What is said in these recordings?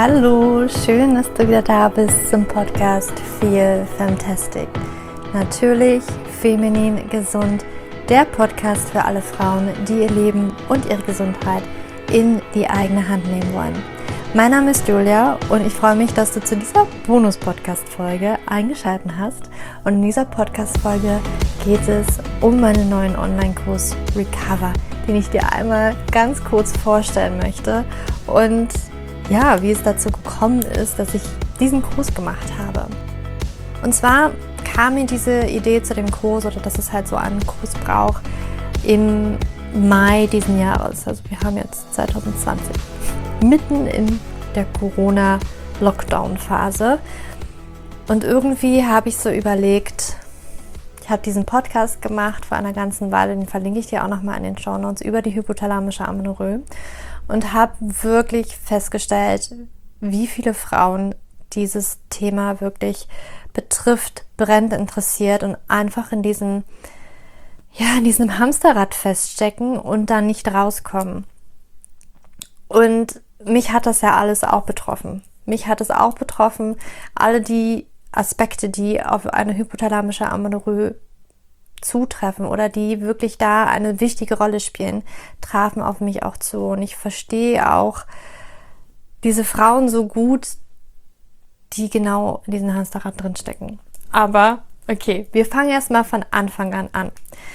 Hallo, schön, dass du wieder da bist zum Podcast Feel Fantastic. Natürlich feminin gesund, der Podcast für alle Frauen, die ihr Leben und ihre Gesundheit in die eigene Hand nehmen wollen. Mein Name ist Julia und ich freue mich, dass du zu dieser Bonus-Podcast-Folge eingeschaltet hast. Und in dieser Podcast-Folge geht es um meinen neuen Online-Kurs Recover, den ich dir einmal ganz kurz vorstellen möchte und ja, wie es dazu gekommen ist, dass ich diesen Kurs gemacht habe. Und zwar kam mir diese Idee zu dem Kurs oder dass es halt so einen Kurs braucht im Mai diesen Jahres. Also wir haben jetzt 2020, mitten in der Corona-Lockdown-Phase. Und irgendwie habe ich so überlegt, ich habe diesen Podcast gemacht vor einer ganzen Weile, den verlinke ich dir auch nochmal in den Shownotes, über die hypothalamische Amenorrhoe. Und habe wirklich festgestellt, wie viele Frauen dieses Thema wirklich betrifft, brennend interessiert und einfach in diesem Hamsterrad feststecken und dann nicht rauskommen. Und mich hat das ja alles auch betroffen. Mich hat es auch betroffen, alle die Aspekte, die auf eine hypothalamische Amenorrhoe zutreffen oder die wirklich da eine wichtige Rolle spielen, trafen auf mich auch zu. Und ich verstehe auch diese Frauen so gut, die genau in diesem Hamsterrad drinstecken. Aber okay, wir fangen erstmal von Anfang an.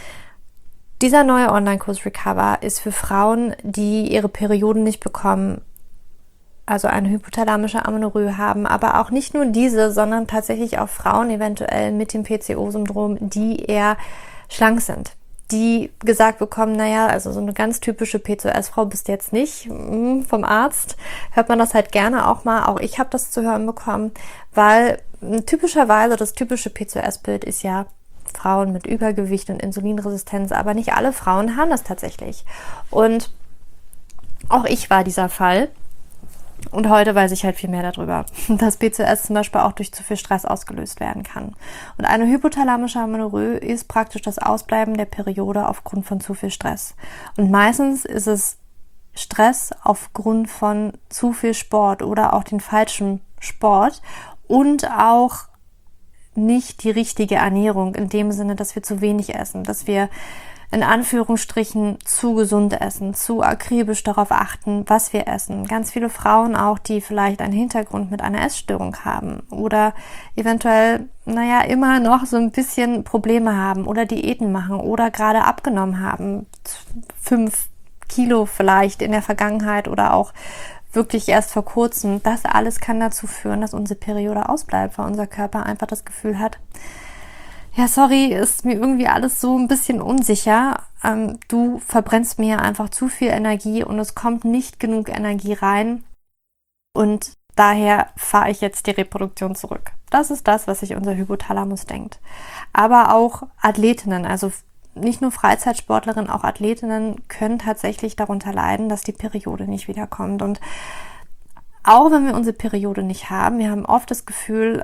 Dieser neue Online-Kurs Recover ist für Frauen, die ihre Perioden nicht bekommen, also eine hypothalamische Amenorrhoe haben, aber auch nicht nur diese, sondern tatsächlich auch Frauen eventuell mit dem PCO-Syndrom, die eher schlank sind, die gesagt bekommen, also so eine ganz typische PCOS-Frau bist du jetzt nicht, vom Arzt hört man das halt gerne auch mal, auch ich habe das zu hören bekommen, weil typischerweise das typische PCOS-Bild ist ja Frauen mit Übergewicht und Insulinresistenz, aber nicht alle Frauen haben das tatsächlich. Und auch ich war dieser Fall. Und heute weiß ich halt viel mehr darüber, dass PCOS zum Beispiel auch durch zu viel Stress ausgelöst werden kann. Und eine hypothalamische Amenorrhoe ist praktisch das Ausbleiben der Periode aufgrund von zu viel Stress. Und meistens ist es Stress aufgrund von zu viel Sport oder auch den falschen Sport und auch nicht die richtige Ernährung in dem Sinne, dass wir zu wenig essen, dass wir in Anführungsstrichen zu gesund essen, zu akribisch darauf achten, was wir essen. Ganz viele Frauen auch, die vielleicht einen Hintergrund mit einer Essstörung haben oder eventuell, immer noch so ein bisschen Probleme haben oder Diäten machen oder gerade abgenommen haben, 5 Kilo vielleicht in der Vergangenheit oder auch wirklich erst vor kurzem. Das alles kann dazu führen, dass unsere Periode ausbleibt, weil unser Körper einfach das Gefühl hat, ja, sorry, ist mir irgendwie alles so ein bisschen unsicher. Du verbrennst mir einfach zu viel Energie und es kommt nicht genug Energie rein. Und daher fahre ich jetzt die Reproduktion zurück. Das ist das, was sich unser Hypothalamus denkt. Aber auch Athletinnen, also nicht nur Freizeitsportlerinnen, auch Athletinnen können tatsächlich darunter leiden, dass die Periode nicht wiederkommt. Und auch wenn wir unsere Periode nicht haben, wir haben oft das Gefühl,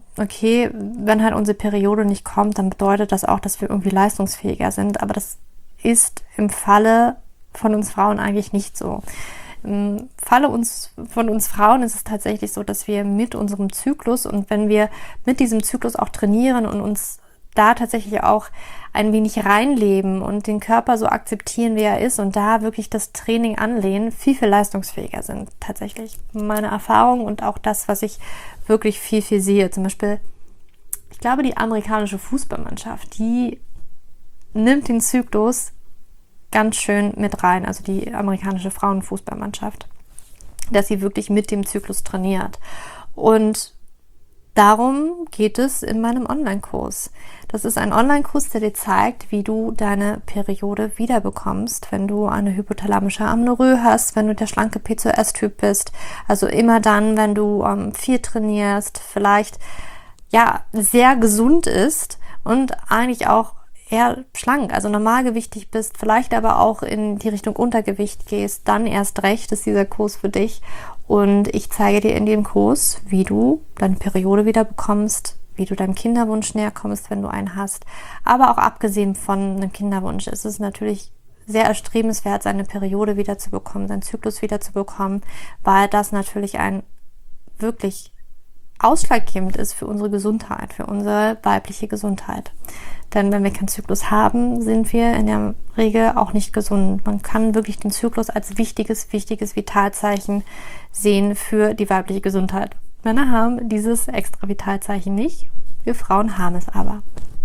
wenn halt unsere Periode nicht kommt, dann bedeutet das auch, dass wir irgendwie leistungsfähiger sind. Aber das ist im Falle von uns Frauen eigentlich nicht so. Im Falle von uns Frauen ist es tatsächlich so, dass wir mit unserem Zyklus und wenn wir mit diesem Zyklus auch trainieren und uns da tatsächlich auch ein wenig reinleben und den Körper so akzeptieren, wie er ist und da wirklich das Training anlehnen, viel, viel leistungsfähiger sind. Tatsächlich meine Erfahrung und auch das, was ich wirklich viel, viel sehe. Zum Beispiel, ich glaube, die amerikanische Fußballmannschaft, die nimmt den Zyklus ganz schön mit rein, also die amerikanische Frauenfußballmannschaft, dass sie wirklich mit dem Zyklus trainiert. Und darum geht es in meinem Online-Kurs. Das ist ein Online-Kurs, der dir zeigt, wie du deine Periode wiederbekommst, wenn du eine hypothalamische Amenorrhoe hast, wenn du der schlanke PCOS-Typ bist. Also immer dann, wenn du viel trainierst, vielleicht sehr gesund ist und eigentlich auch eher schlank, also normalgewichtig bist, vielleicht aber auch in die Richtung Untergewicht gehst, dann erst recht ist dieser Kurs für dich. Und ich zeige dir in dem Kurs, wie du deine Periode wieder bekommst, wie du deinem Kinderwunsch näher kommst, wenn du einen hast. Aber auch abgesehen von einem Kinderwunsch ist es natürlich sehr erstrebenswert, seine Periode wieder zu bekommen, seinen Zyklus wieder zu bekommen, weil das natürlich ein wirklich ausschlaggebend ist für unsere Gesundheit, für unsere weibliche Gesundheit. Denn wenn wir keinen Zyklus haben, sind wir in der Regel auch nicht gesund. Man kann wirklich den Zyklus als wichtiges Vitalzeichen sehen für die weibliche Gesundheit. Männer haben dieses extra Vitalzeichen nicht, wir Frauen haben es aber.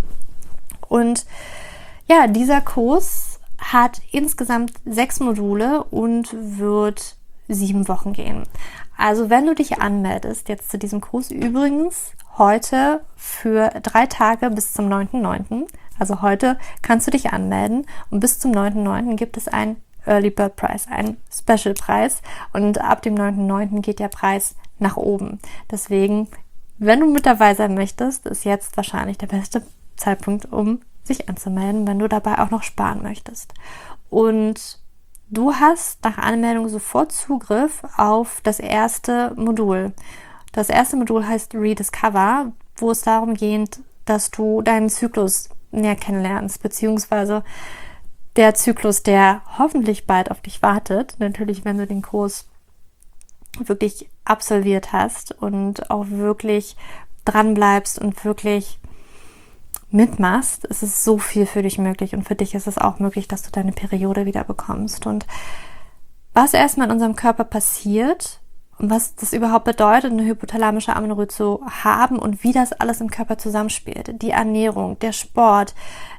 Und ja, dieser Kurs hat insgesamt 6 Module und wird 7 Wochen gehen. Also wenn du dich anmeldest, jetzt zu diesem Kurs, übrigens heute für 3 Tage bis zum 9.9., also heute kannst du dich anmelden und bis zum 9.9. gibt es einen Early Bird Preis, einen Special Preis, und ab dem 9.9. geht der Preis nach oben. Deswegen, wenn du mit dabei sein möchtest, ist jetzt wahrscheinlich der beste Zeitpunkt, um sich anzumelden, wenn du dabei auch noch sparen möchtest. Und du hast nach Anmeldung sofort Zugriff auf das erste Modul. Das erste Modul heißt Rediscover, wo es darum geht, dass du deinen Zyklus näher kennenlernst, beziehungsweise der Zyklus, der hoffentlich bald auf dich wartet. Natürlich, wenn du den Kurs wirklich absolviert hast und auch wirklich dran bleibst und wirklich mitmachst, ist es so viel für dich möglich, und für dich ist es auch möglich, dass du deine Periode wieder bekommst. Und was erstmal in unserem Körper passiert und was das überhaupt bedeutet, eine hypothalamische Amenorrhoe zu haben und wie das alles im Körper zusammenspielt, die Ernährung, der Sport,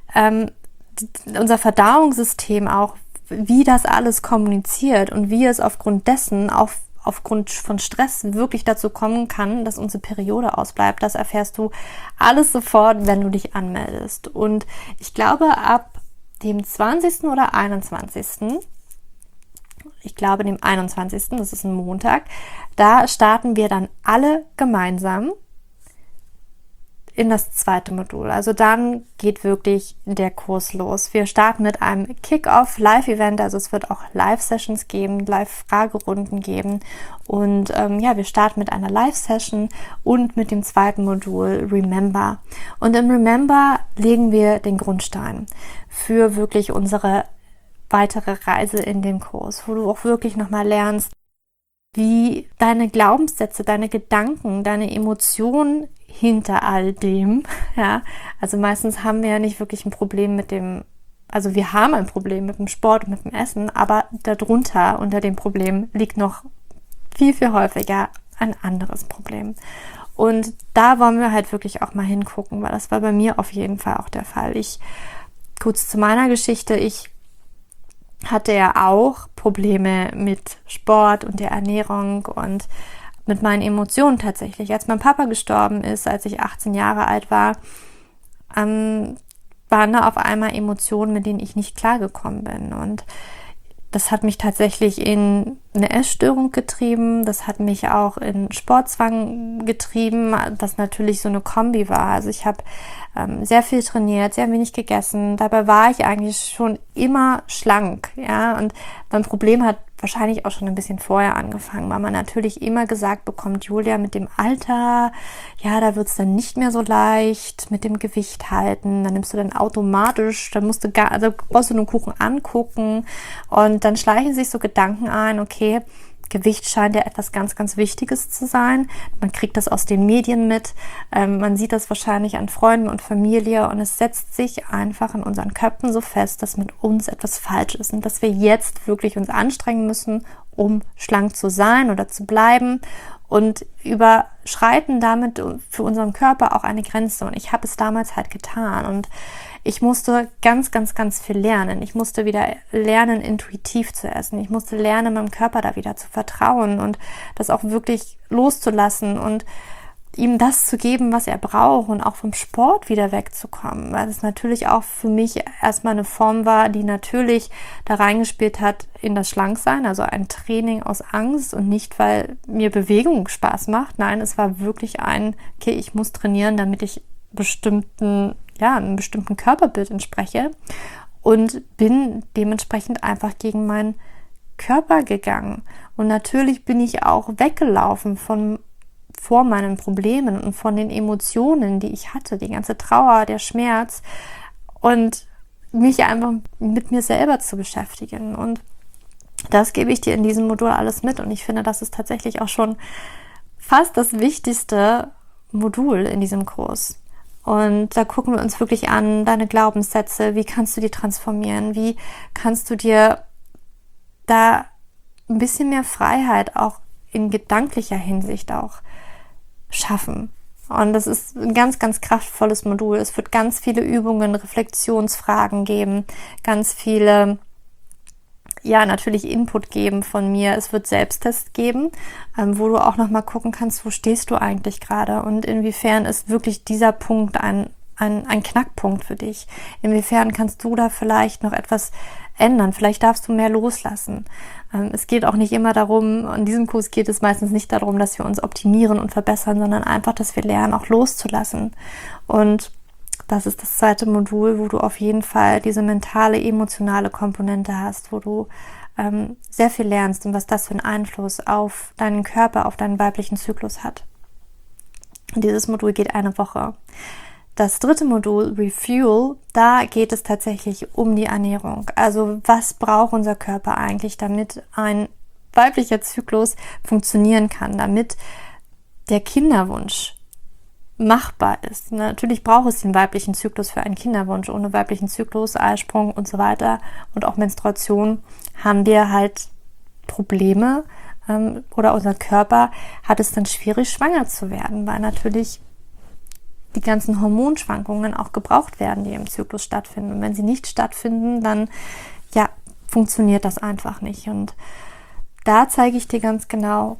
unser Verdauungssystem auch, wie das alles kommuniziert und wie es aufgrund dessen aufgrund von Stress wirklich dazu kommen kann, dass unsere Periode ausbleibt, das erfährst du alles sofort, wenn du dich anmeldest. Und ich glaube, ab dem 20. oder 21., ich glaube dem 21., das ist ein Montag, da starten wir dann alle gemeinsam in das zweite Modul. Also dann geht wirklich der Kurs los. Wir starten mit einem Kick-Off-Live-Event, also es wird auch Live-Sessions geben, Live-Fragerunden geben, und wir starten mit einer Live-Session und mit dem zweiten Modul Remember. Und im Remember legen wir den Grundstein für wirklich unsere weitere Reise in dem Kurs, wo du auch wirklich nochmal lernst, wie deine Glaubenssätze, deine Gedanken, deine Emotionen hinter all dem, ja, also meistens haben wir ja nicht wirklich ein Problem mit dem, also wir haben ein Problem mit dem Sport und mit dem Essen, aber darunter, unter dem Problem, liegt noch viel, viel häufiger ein anderes Problem. Und da wollen wir halt wirklich auch mal hingucken, weil das war bei mir auf jeden Fall auch der Fall. Kurz zu meiner Geschichte, ich hatte ja auch Probleme mit Sport und der Ernährung und mit meinen Emotionen tatsächlich. Als mein Papa gestorben ist, als ich 18 Jahre alt war, waren da auf einmal Emotionen, mit denen ich nicht klargekommen bin. Und das hat mich tatsächlich in eine Essstörung getrieben. Das hat mich auch in Sportzwang getrieben, das natürlich so eine Kombi war. Also ich habe sehr viel trainiert, sehr wenig gegessen. Dabei war ich eigentlich schon immer schlank, ja. Und mein Problem hat wahrscheinlich auch schon ein bisschen vorher angefangen, weil man natürlich immer gesagt bekommt, Julia, mit dem Alter, ja, da wird's dann nicht mehr so leicht mit dem Gewicht halten. Dann nimmst du dann automatisch, dann brauchst du den Kuchen angucken, und dann schleichen sich so Gedanken ein, okay, Gewicht scheint ja etwas ganz, ganz Wichtiges zu sein. Man kriegt das aus den Medien mit. Man sieht das wahrscheinlich an Freunden und Familie, und es setzt sich einfach in unseren Köpfen so fest, dass mit uns etwas falsch ist und dass wir jetzt wirklich uns anstrengen müssen, um schlank zu sein oder zu bleiben, und überschreiten damit für unseren Körper auch eine Grenze. Und ich habe es damals halt getan, und ich musste ganz, ganz, ganz viel lernen. Ich musste wieder lernen, intuitiv zu essen. Ich musste lernen, meinem Körper da wieder zu vertrauen und das auch wirklich loszulassen und ihm das zu geben, was er braucht, und auch vom Sport wieder wegzukommen, weil es natürlich auch für mich erstmal eine Form war, die natürlich da reingespielt hat in das Schlanksein, also ein Training aus Angst und nicht, weil mir Bewegung Spaß macht. Nein, es war wirklich okay, ich muss trainieren, damit ich einem bestimmten Körperbild entspreche, und bin dementsprechend einfach gegen meinen Körper gegangen. Und natürlich bin ich auch weggelaufen vor meinen Problemen und von den Emotionen, die ich hatte, die ganze Trauer, der Schmerz, und mich einfach mit mir selber zu beschäftigen. Und das gebe ich dir in diesem Modul alles mit, und ich finde, das ist tatsächlich auch schon fast das wichtigste Modul in diesem Kurs. Und da gucken wir uns wirklich an, deine Glaubenssätze, wie kannst du die transformieren, wie kannst du dir da ein bisschen mehr Freiheit auch in gedanklicher Hinsicht auch schaffen. Und das ist ein ganz, ganz kraftvolles Modul. Es wird ganz viele Übungen, Reflexionsfragen geben, ganz viele, ja, natürlich Input geben von mir. Es wird Selbsttests geben, wo du auch nochmal gucken kannst, wo stehst du eigentlich gerade und inwiefern ist wirklich dieser Punkt ein Knackpunkt für dich. Inwiefern kannst du da vielleicht noch etwas ändern? Vielleicht darfst du mehr loslassen. Es geht auch nicht immer darum, in diesem Kurs geht es meistens nicht darum, dass wir uns optimieren und verbessern, sondern einfach, dass wir lernen, auch loszulassen. Und das ist das zweite Modul, wo du auf jeden Fall diese mentale, emotionale Komponente hast, wo du sehr viel lernst und was das für einen Einfluss auf deinen Körper, auf deinen weiblichen Zyklus hat. Und dieses Modul geht eine Woche. Das dritte Modul, Refuel, da geht es tatsächlich um die Ernährung. Also was braucht unser Körper eigentlich, damit ein weiblicher Zyklus funktionieren kann, damit der Kinderwunsch machbar ist. Natürlich braucht es den weiblichen Zyklus für einen Kinderwunsch. Ohne weiblichen Zyklus, Eisprung und so weiter und auch Menstruation haben wir halt Probleme oder unser Körper hat es dann schwierig, schwanger zu werden, weil natürlich die ganzen Hormonschwankungen auch gebraucht werden, die im Zyklus stattfinden. Und wenn sie nicht stattfinden, dann ja, funktioniert das einfach nicht. Und da zeige ich dir ganz genau,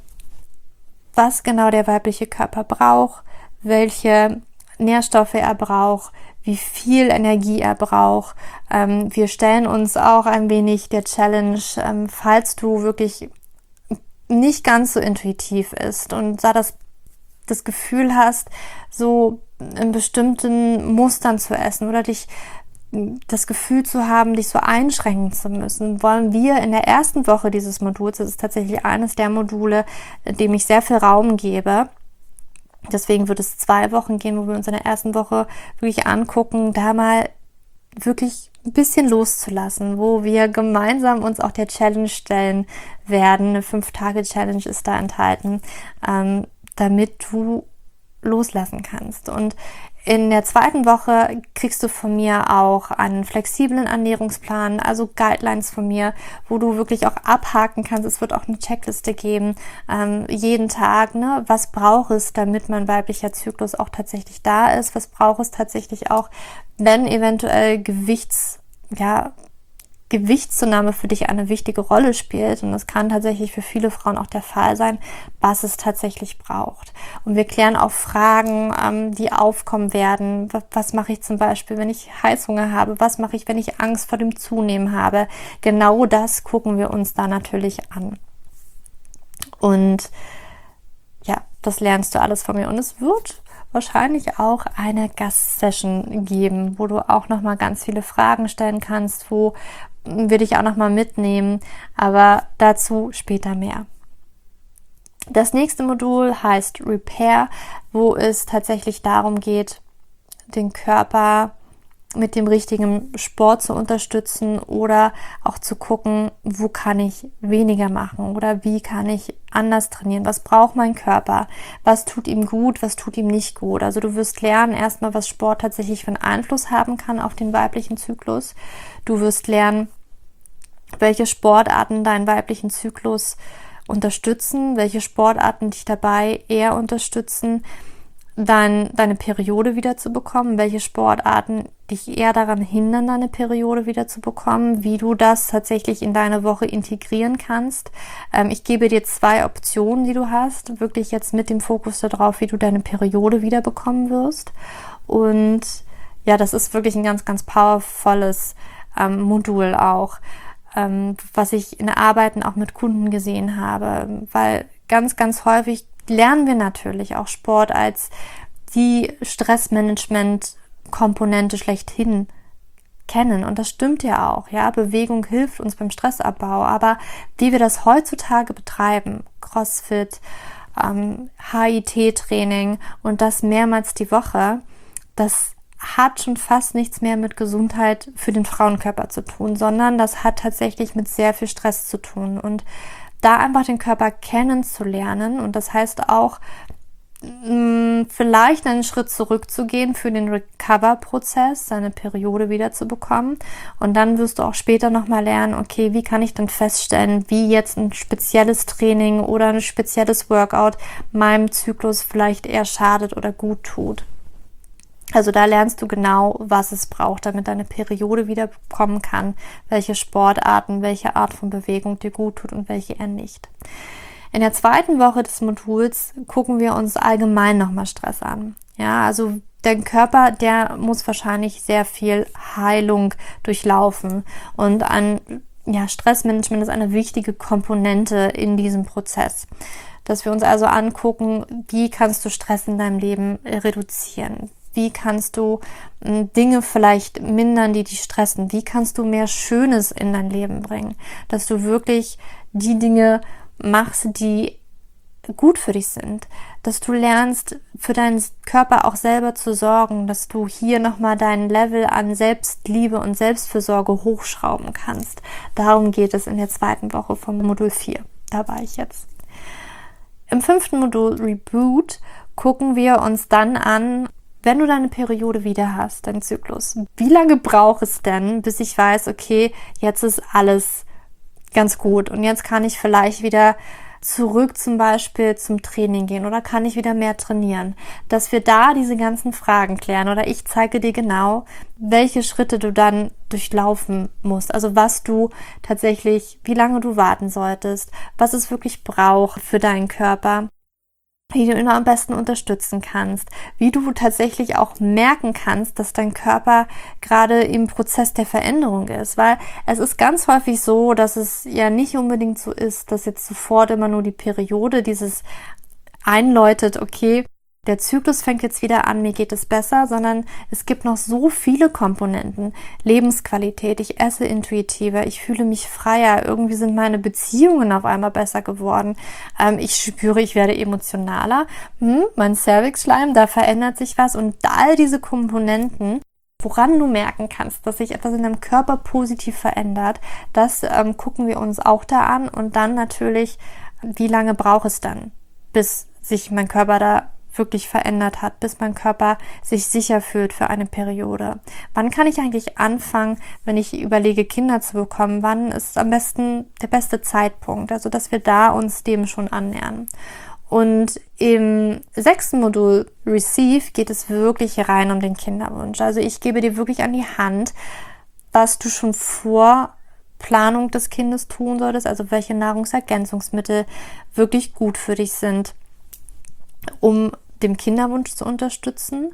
was genau der weibliche Körper braucht, welche Nährstoffe er braucht, wie viel Energie er braucht. Wir stellen uns auch ein wenig der Challenge, falls du wirklich nicht ganz so intuitiv ist und da das Gefühl hast, so in bestimmten Mustern zu essen oder das Gefühl zu haben, dich so einschränken zu müssen, wollen wir in der ersten Woche dieses Moduls, das ist tatsächlich eines der Module, dem ich sehr viel Raum gebe. Deswegen wird es 2 Wochen gehen, wo wir uns in der ersten Woche wirklich angucken, da mal wirklich ein bisschen loszulassen, wo wir gemeinsam uns auch der Challenge stellen werden. Eine 5-Tage-Challenge ist da enthalten, damit du loslassen kannst. Und in der zweiten Woche kriegst du von mir auch einen flexiblen Ernährungsplan, also Guidelines von mir, wo du wirklich auch abhaken kannst. Es wird auch eine Checkliste geben, jeden Tag, ne? Was braucht es, damit mein weiblicher Zyklus auch tatsächlich da ist? Was braucht es tatsächlich auch, wenn eventuell Gewichtszunahme für dich eine wichtige Rolle spielt, und das kann tatsächlich für viele Frauen auch der Fall sein, was es tatsächlich braucht. Und wir klären auch Fragen, die aufkommen werden. Was mache ich zum Beispiel, wenn ich Heißhunger habe? Was mache ich, wenn ich Angst vor dem Zunehmen habe? Genau das gucken wir uns da natürlich an. Und ja, das lernst du alles von mir. Und es wird wahrscheinlich auch eine Gastsession geben, wo du auch nochmal ganz viele Fragen stellen kannst, wo wir dich auch nochmal mitnehmen, aber dazu später mehr. Das nächste Modul heißt Repair, wo es tatsächlich darum geht, den Körper mit dem richtigen Sport zu unterstützen oder auch zu gucken, wo kann ich weniger machen oder wie kann ich anders trainieren, was braucht mein Körper, was tut ihm gut, was tut ihm nicht gut. Also du wirst lernen erstmal, was Sport tatsächlich für einen Einfluss haben kann auf den weiblichen Zyklus. Du wirst lernen, welche Sportarten deinen weiblichen Zyklus unterstützen, welche Sportarten dich dabei eher unterstützen, dann deine Periode wieder zu bekommen, welche Sportarten dich eher daran hindern, deine Periode wieder zu bekommen, wie du das tatsächlich in deine Woche integrieren kannst. Ich gebe dir 2 Optionen, die du hast, wirklich jetzt mit dem Fokus darauf, wie du deine Periode wieder bekommen wirst. Und ja, das ist wirklich ein ganz, ganz powervolles Modul auch, was ich in Arbeiten auch mit Kunden gesehen habe, weil ganz, ganz häufig lernen wir natürlich auch Sport als die Stressmanagement-Komponente schlechthin kennen. Und das stimmt ja auch. Ja, Bewegung hilft uns beim Stressabbau. Aber wie wir das heutzutage betreiben, CrossFit, HIIT-Training und das mehrmals die Woche, das hat schon fast nichts mehr mit Gesundheit für den Frauenkörper zu tun, sondern das hat tatsächlich mit sehr viel Stress zu tun. Und da einfach den Körper kennenzulernen und das heißt auch, vielleicht einen Schritt zurückzugehen für den Recover-Prozess, seine Periode wiederzubekommen. Und dann wirst du auch später nochmal lernen, okay, wie kann ich denn feststellen, wie jetzt ein spezielles Training oder ein spezielles Workout meinem Zyklus vielleicht eher schadet oder gut tut. Also da lernst du genau, was es braucht, damit deine Periode wiederkommen kann, welche Sportarten, welche Art von Bewegung dir gut tut und welche eher nicht. In der zweiten Woche des Moduls gucken wir uns allgemein nochmal Stress an. Ja, also dein Körper, der muss wahrscheinlich sehr viel Heilung durchlaufen und Stressmanagement ist eine wichtige Komponente in diesem Prozess. Dass wir uns also angucken, wie kannst du Stress in deinem Leben reduzieren? Wie kannst du Dinge vielleicht mindern, die dich stressen? Wie kannst du mehr Schönes in dein Leben bringen? Dass du wirklich die Dinge machst, die gut für dich sind, dass du lernst, für deinen Körper auch selber zu sorgen, dass du hier nochmal dein Level an Selbstliebe und Selbstfürsorge hochschrauben kannst. Darum geht es in der zweiten Woche vom Modul 4. Da war ich jetzt. Im 5. Modul Reboot gucken wir uns dann an, wenn du deine Periode wieder hast, deinen Zyklus, wie lange braucht es denn, bis ich weiß, okay, jetzt ist alles ganz gut und jetzt kann ich vielleicht wieder zurück zum Beispiel zum Training gehen oder kann ich wieder mehr trainieren, dass wir da diese ganzen Fragen klären oder ich zeige dir genau, welche Schritte du dann durchlaufen musst, also was du tatsächlich, wie lange du warten solltest, was es wirklich braucht für deinen Körper, wie du ihn am besten unterstützen kannst, wie du tatsächlich auch merken kannst, dass dein Körper gerade im Prozess der Veränderung ist, weil es ist ganz häufig so, dass es ja nicht unbedingt so ist, dass jetzt sofort immer nur die Periode dieses einläutet, okay, der Zyklus fängt jetzt wieder an, mir geht es besser, sondern es gibt noch so viele Komponenten. Lebensqualität, ich esse intuitiver, ich fühle mich freier, irgendwie sind meine Beziehungen auf einmal besser geworden. Ich spüre, ich werde emotionaler. Mein Cervixschleim, da verändert sich was und all diese Komponenten, woran du merken kannst, dass sich etwas in deinem Körper positiv verändert, das gucken wir uns auch da an und dann natürlich, wie lange braucht es dann, bis sich mein Körper da wirklich verändert hat, bis mein Körper sich sicher fühlt für eine Periode. Wann kann ich eigentlich anfangen, wenn ich überlege, Kinder zu bekommen? Wann ist am besten der beste Zeitpunkt? Also, dass wir da uns dem schon annähern. Und im 6. Modul Receive geht es wirklich rein um den Kinderwunsch. Also ich gebe dir wirklich an die Hand, was du schon vor Planung des Kindes tun solltest, also welche Nahrungsergänzungsmittel wirklich gut für dich sind, um dem Kinderwunsch zu unterstützen,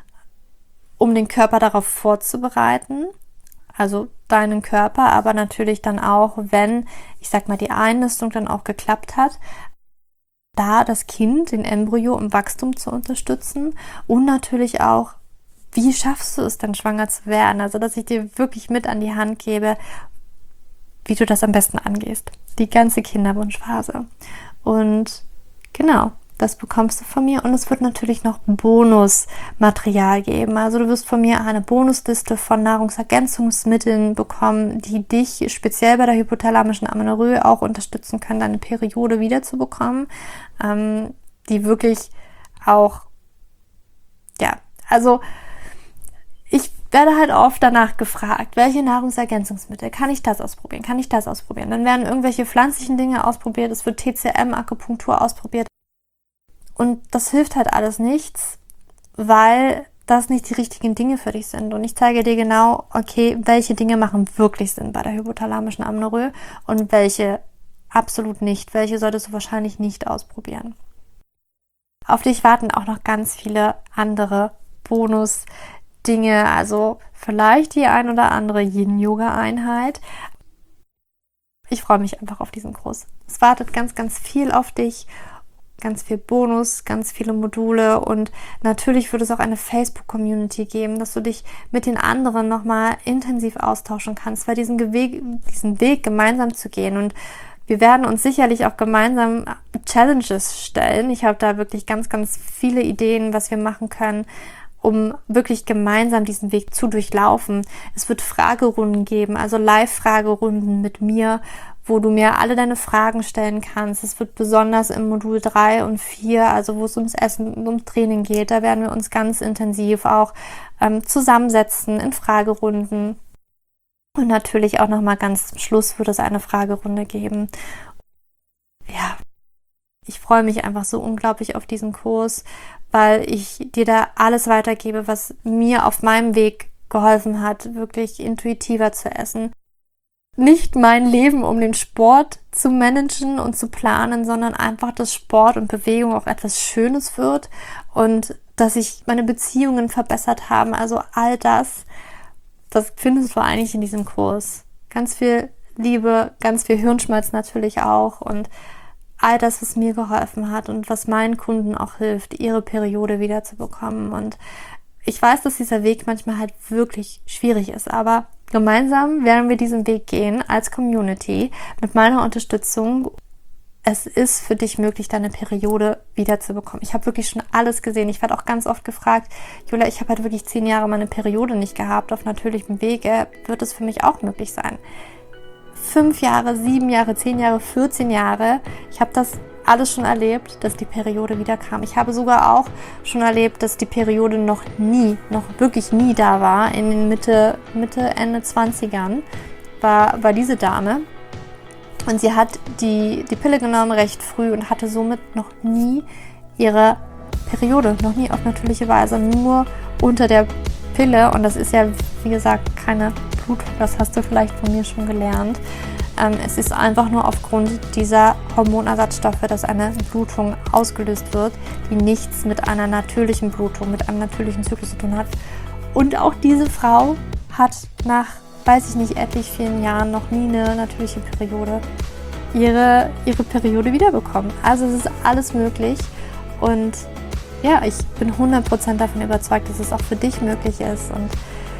um den Körper darauf vorzubereiten, also deinen Körper, aber natürlich dann auch, wenn, ich sag mal, die Einnistung dann auch geklappt hat, da das Kind, den Embryo im Wachstum zu unterstützen und natürlich auch, wie schaffst du es dann schwanger zu werden, also dass ich dir wirklich mit an die Hand gebe, wie du das am besten angehst, die ganze Kinderwunschphase und genau, das bekommst du von mir und es wird natürlich noch Bonusmaterial geben. Also du wirst von mir eine Bonusliste von Nahrungsergänzungsmitteln bekommen, die dich speziell bei der hypothalamischen Amenorrhoe auch unterstützen können, deine Periode wiederzubekommen, die wirklich auch, also ich werde halt oft danach gefragt, welche Nahrungsergänzungsmittel, kann ich das ausprobieren, Dann werden irgendwelche pflanzlichen Dinge ausprobiert, es wird TCM, Akupunktur ausprobiert. Und das hilft halt alles nichts, weil das nicht die richtigen Dinge für dich sind. Und ich zeige dir genau, okay, welche Dinge machen wirklich Sinn bei der hypothalamischen Amenorrhoe und welche absolut nicht. Welche solltest du wahrscheinlich nicht ausprobieren. Auf dich warten auch noch ganz viele andere Bonus-Dinge, also vielleicht die ein oder andere Yin-Yoga-Einheit. Ich freue mich einfach auf diesen Kurs. Es wartet ganz, ganz viel auf dich. Ganz viel Bonus, ganz viele Module und natürlich wird es auch eine Facebook-Community geben, dass du dich mit den anderen nochmal intensiv austauschen kannst, weil diesen Weg gemeinsam zu gehen und wir werden uns sicherlich auch gemeinsam Challenges stellen. Ich habe da wirklich ganz, ganz viele Ideen, was wir machen können, um wirklich gemeinsam diesen Weg zu durchlaufen. Es wird Fragerunden geben, also Live-Fragerunden mit mir, wo du mir alle deine Fragen stellen kannst. Es wird besonders im Modul 3 und 4, also wo es ums Essen und um Training geht, da werden wir uns ganz intensiv auch zusammensetzen in Fragerunden. Und natürlich auch nochmal ganz zum Schluss wird es eine Fragerunde geben. Ja, ich freue mich einfach so unglaublich auf diesen Kurs, weil ich dir da alles weitergebe, was mir auf meinem Weg geholfen hat, wirklich intuitiver zu essen. Nicht mein Leben um den Sport zu managen und zu planen, sondern einfach, dass Sport und Bewegung auch etwas Schönes wird und dass sich meine Beziehungen verbessert haben. Also all das findest du eigentlich in diesem Kurs. Ganz viel Liebe, ganz viel Hirnschmalz natürlich auch und all das, was mir geholfen hat und was meinen Kunden auch hilft, ihre Periode wiederzubekommen. Und ich weiß, dass dieser Weg manchmal halt wirklich schwierig ist, aber gemeinsam werden wir diesen Weg gehen als Community mit meiner Unterstützung. Es ist für dich möglich, deine Periode wiederzubekommen. Ich habe wirklich schon alles gesehen. Ich werde auch ganz oft gefragt, Julia, ich habe halt wirklich 10 Jahre meine Periode nicht gehabt auf natürlichem Wege. Wird es für mich auch möglich sein? 5 Jahre, 7 Jahre, 10 Jahre, 14 Jahre. Ich habe das alles schon erlebt, dass die Periode wieder kam. Ich habe sogar auch schon erlebt, dass die Periode noch wirklich nie da war. In den Mitte, Ende 20ern war diese Dame. Und sie hat die Pille genommen recht früh und hatte somit noch nie ihre Periode, noch nie auf natürliche Weise, nur unter der Pille. Und das ist ja, wie gesagt, keine Blutung, das hast du vielleicht von mir schon gelernt. Es ist einfach nur aufgrund dieser Hormonersatzstoffe, dass eine Blutung ausgelöst wird, die nichts mit einer natürlichen Blutung, mit einem natürlichen Zyklus zu tun hat. Und auch diese Frau hat nach, weiß ich nicht, etlich vielen Jahren noch nie eine natürliche Periode, ihre Periode wiederbekommen. Also es ist alles möglich und ja, ich bin 100% davon überzeugt, dass es auch für dich möglich ist und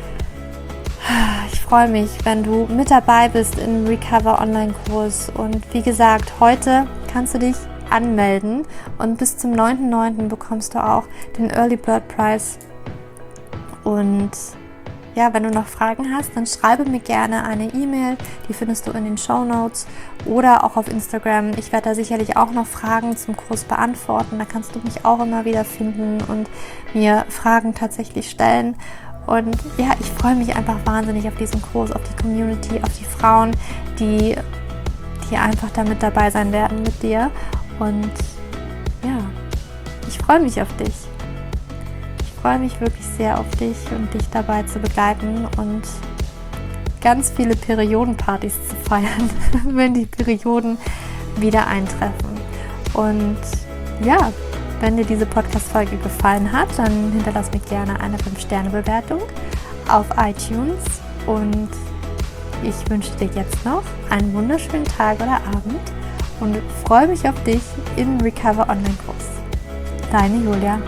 ich freue mich, wenn du mit dabei bist im Recover Online-Kurs und wie gesagt, heute kannst du dich anmelden und bis zum 9.9. bekommst du auch den Early Bird Prize und ja, wenn du noch Fragen hast, dann schreibe mir gerne eine E-Mail, die findest du in den Shownotes oder auch auf Instagram. Ich werde da sicherlich auch noch Fragen zum Kurs beantworten, da kannst du mich auch immer wieder finden und mir Fragen tatsächlich stellen. Und ja, ich freue mich einfach wahnsinnig auf diesen Kurs, auf die Community, auf die Frauen, die einfach da mit dabei sein werden mit dir. Und ja, ich freue mich auf dich. Ich freue mich wirklich sehr auf dich und dich dabei zu begleiten und ganz viele Periodenpartys zu feiern, wenn die Perioden wieder eintreffen. Und ja, wenn dir diese Podcast-Folge gefallen hat, dann hinterlass mir gerne eine 5-Sterne-Bewertung auf iTunes und ich wünsche dir jetzt noch einen wunderschönen Tag oder Abend und freue mich auf dich im Recover Online-Kurs. Deine Julia.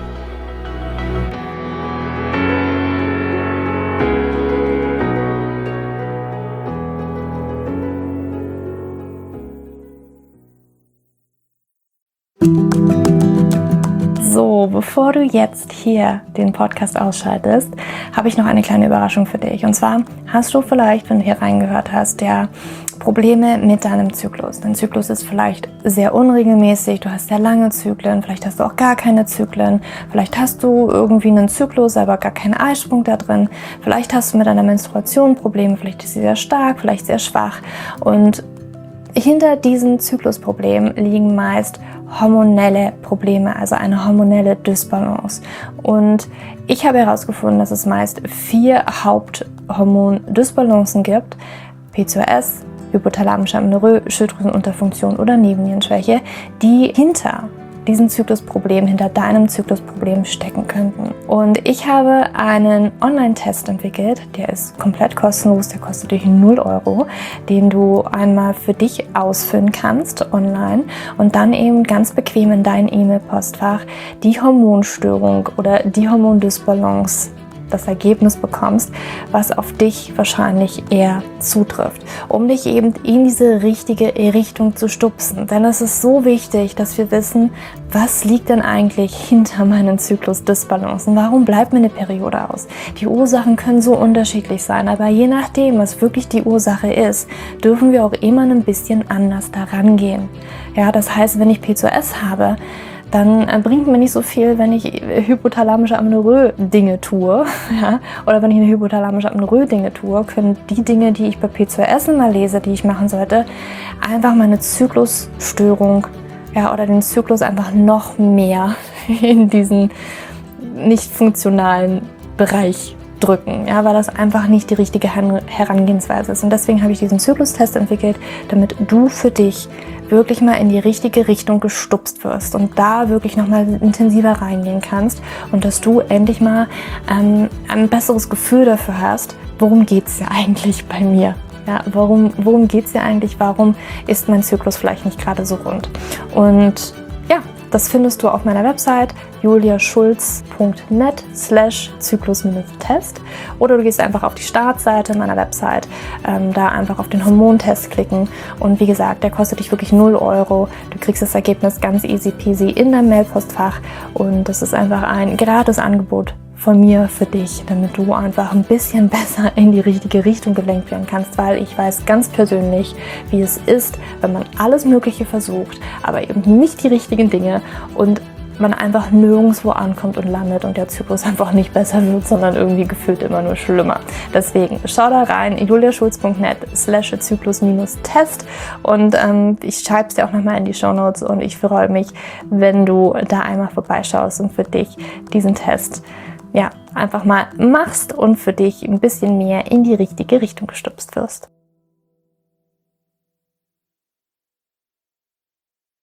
So, bevor du jetzt hier den Podcast ausschaltest, habe ich noch eine kleine Überraschung für dich. Und zwar hast du vielleicht, wenn du hier reingehört hast, ja Probleme mit deinem Zyklus. Dein Zyklus ist vielleicht sehr unregelmäßig, du hast sehr lange Zyklen, vielleicht hast du auch gar keine Zyklen, vielleicht hast du irgendwie einen Zyklus, aber gar keinen Eisprung da drin, vielleicht hast du mit deiner Menstruation Probleme, vielleicht ist sie sehr stark, vielleicht sehr schwach und hinter diesen Zyklusproblemen liegen meist hormonelle Probleme, also eine hormonelle Dysbalance. Und ich habe herausgefunden, dass es meist 4 Haupthormondysbalancen gibt: PCOS, hypothalamische Amenorrhoe, Schilddrüsenunterfunktion oder Nebennierenschwäche, die hinter diesen Zyklusproblem, hinter deinem Zyklusproblem stecken könnten. Und ich habe einen Online-Test entwickelt, der ist komplett kostenlos, der kostet dich 0 €, den du einmal für dich ausfüllen kannst online und dann eben ganz bequem in dein E-Mail-Postfach die Hormonstörung oder die Hormondysbalance das Ergebnis bekommst, was auf dich wahrscheinlich eher zutrifft, um dich eben in diese richtige Richtung zu stupsen. Denn es ist so wichtig, dass wir wissen, was liegt denn eigentlich hinter meinen Zyklusdysbalancen? Warum bleibt mir eine Periode aus? Die Ursachen können so unterschiedlich sein, aber je nachdem, was wirklich die Ursache ist, dürfen wir auch immer ein bisschen anders daran gehen. Ja, das heißt, wenn ich PCOS habe, dann bringt mir nicht so viel, wenn ich hypothalamische Amenorrhoe Dinge tue, ja, oder wenn ich eine hypothalamische Amenorrhoe Dinge tue, können die Dinge, die ich bei PCOS immer lese, die ich machen sollte, einfach meine Zyklusstörung, ja, oder den Zyklus einfach noch mehr in diesen nicht funktionalen Bereich drücken, ja, weil das einfach nicht die richtige Herangehensweise ist. Und deswegen habe ich diesen Zyklustest entwickelt, damit du für dich wirklich mal in die richtige Richtung gestupst wirst und da wirklich nochmal intensiver reingehen kannst und dass du endlich mal ein besseres Gefühl dafür hast, worum geht es ja eigentlich bei mir? Ja, worum geht es ja eigentlich? Warum ist mein Zyklus vielleicht nicht gerade so rund? Und ja, das findest du auf meiner Website juliaschulz.net/Zyklus-Test oder du gehst einfach auf die Startseite meiner Website, da einfach auf den Hormontest klicken und wie gesagt, der kostet dich wirklich 0 Euro. Du kriegst das Ergebnis ganz easy peasy in dein Mailpostfach und das ist einfach ein gratis Angebot von mir für dich, damit du einfach ein bisschen besser in die richtige Richtung gelenkt werden kannst, weil ich weiß ganz persönlich, wie es ist, wenn man alles Mögliche versucht, aber eben nicht die richtigen Dinge und man einfach nirgendwo ankommt und landet und der Zyklus einfach nicht besser wird, sondern irgendwie gefühlt immer nur schlimmer. Deswegen schau da rein, juliaschulz.net/Zyklus-Test und ich schreibe es dir auch nochmal in die Shownotes und ich freue mich, wenn du da einmal vorbeischaust und für dich diesen Test einfach mal machst und für dich ein bisschen mehr in die richtige Richtung gestupst wirst.